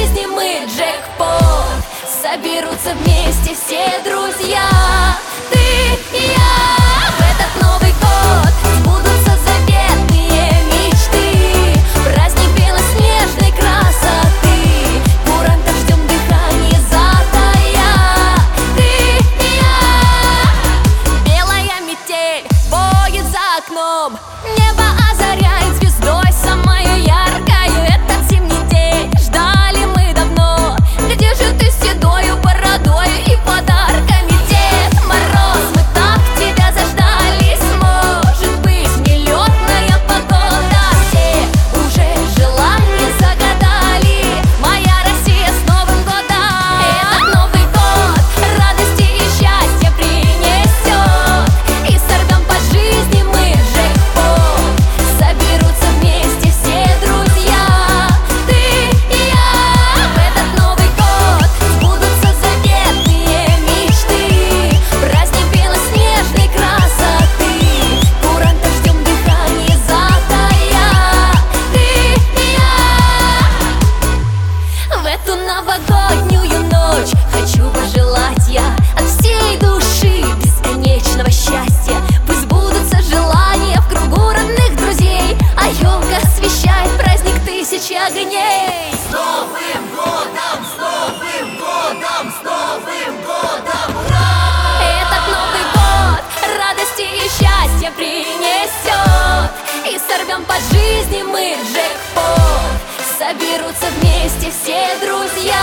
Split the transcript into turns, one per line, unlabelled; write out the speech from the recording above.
жизни мы джекпот. Соберутся вместе все друзья, ты и я. В этот Новый год сбудутся заветные мечты. Праздник белоснежной красоты, курантов ждем дыхание затая. Ты и я. Белая метель воет за окном, небо озаряет звездой самое яркое. Этот зимний день ждали мы давно. Где же ты с седою бородой и подарками, Дед Мороз? Мы так тебя заждались. Может быть, нелетная погода. Все уже желания загадали. Моя Россия с Новым годом. Этот Новый год радости и счастья принесет. И сорвем по жизни мы джекпот. Соберутся вместе все друзья, ты и я. В этот Новый год сбудутся заветные мечты. Праздник белоснежной красоты, курантов ждем дыхание затая. Ты и я. В эту новогоднюю ночь хочу пожелать я от всей души бесконечного счастья. Пусть сбудутся желания в кругу родных друзей, а елка освещает праздник тысячи огней.
С Новым годом, с Новым годом, с Новым годом, ура!
Этот Новый год радости и счастья принесет. И сорвем по жизни мы джекпот. Соберутся вместе все друзья,